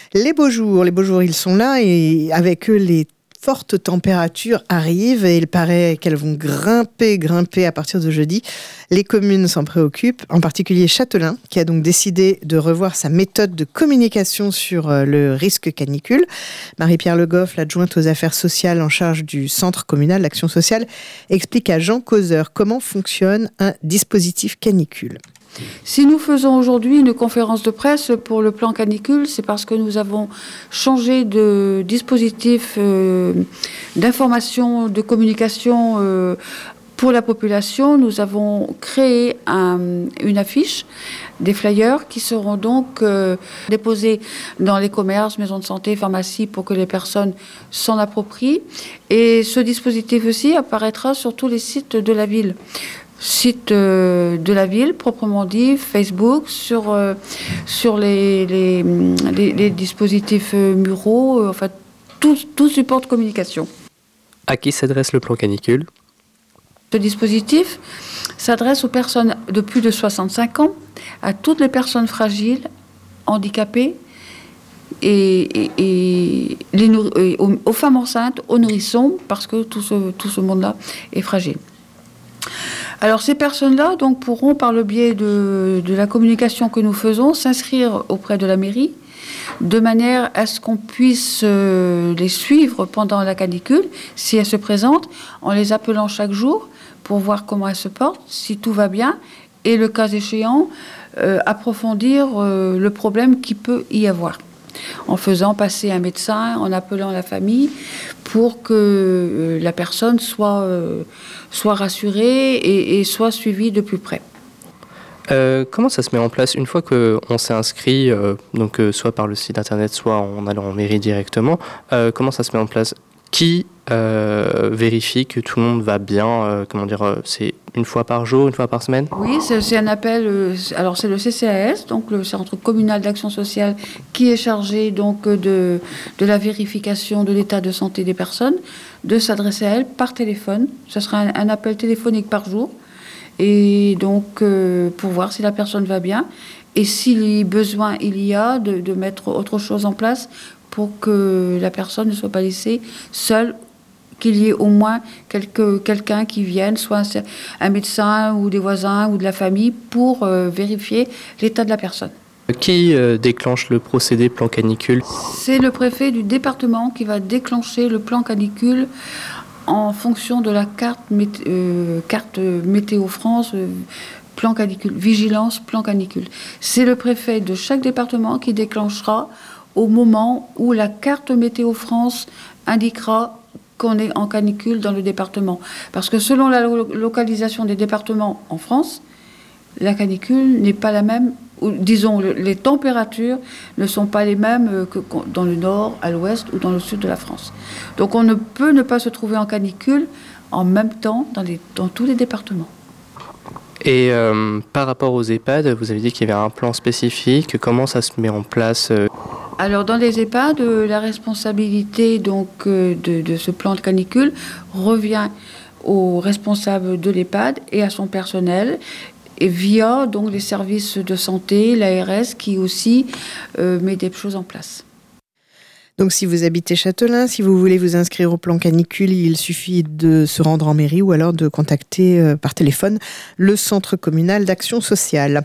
Les beaux jours, ils sont là et avec eux, les fortes températures arrivent et il paraît qu'elles vont grimper à partir de jeudi. Les communes s'en préoccupent, en particulier Châtelain, qui a donc décidé de revoir sa méthode de communication sur le risque canicule. Marie-Pierre Le Goff, l'adjointe aux affaires sociales en charge du centre communal d'action sociale, explique à Jean Causeur comment fonctionne un dispositif canicule. Si nous faisons aujourd'hui une conférence de presse pour le plan canicule, c'est parce que nous avons changé de dispositif d'information, de communication pour la population. Nous avons créé une affiche, des flyers qui seront donc déposés dans les commerces, maisons de santé, pharmacies pour que les personnes s'en approprient. Et ce dispositif aussi apparaîtra sur tous les sites de la ville. Site de la ville, proprement dit, Facebook, sur les dispositifs muraux, enfin tout support de communication. À qui s'adresse le plan canicule ? Ce dispositif s'adresse aux personnes de plus de 65 ans, à toutes les personnes fragiles, handicapées, et aux femmes enceintes, aux nourrissons, parce que tout ce monde-là est fragile. Alors ces personnes-là donc, pourront, par le biais de la communication que nous faisons, s'inscrire auprès de la mairie, de manière à ce qu'on puisse les suivre pendant la canicule, si elles se présentent, en les appelant chaque jour pour voir comment elles se portent, si tout va bien, et le cas échéant, approfondir le problème qu'il peut y avoir, en faisant passer un médecin, en appelant la famille, pour que la personne soit rassurée et soit suivie de plus près. Comment ça se met en place une fois qu'on s'est inscrit, donc soit par le site internet, soit en allant en mairie directement, comment ça se met en place ? Qui vérifie que tout le monde va bien ? C'est une fois par jour, une fois par semaine ? Oui, c'est un appel. Alors c'est le CCAS, donc le Centre communal d'action sociale, qui est chargé donc de la vérification de l'état de santé des personnes, de s'adresser à elles par téléphone. Ce sera un appel téléphonique par jour, et donc pour voir si la personne va bien et si besoin il y a de mettre autre chose en place pour que la personne ne soit pas laissée seule, qu'il y ait au moins quelqu'un qui vienne, soit un médecin ou des voisins ou de la famille, pour vérifier l'état de la personne. Qui déclenche le procédé plan canicule ? C'est le préfet du département qui va déclencher le plan canicule en fonction de la carte Météo France, plan canicule, vigilance plan canicule. C'est le préfet de chaque département qui déclenchera au moment où la carte Météo France indiquera qu'on est en canicule dans le département. Parce que selon la localisation des départements en France, la canicule n'est pas la même, ou, disons, les températures ne sont pas les mêmes que dans le nord, à l'ouest ou dans le sud de la France. Donc on ne peut ne pas se trouver en canicule en même temps dans tous les départements. Et par rapport aux EHPAD, vous avez dit qu'il y avait un plan spécifique. Comment ça se met en place ? Alors dans les EHPAD, la responsabilité donc, de ce plan de canicule revient au responsable de l'EHPAD et à son personnel, et via donc, les services de santé, l'ARS, qui aussi met des choses en place. Donc si vous habitez Châtelain, si vous voulez vous inscrire au plan canicule, il suffit de se rendre en mairie ou alors de contacter par téléphone le centre communal d'action sociale.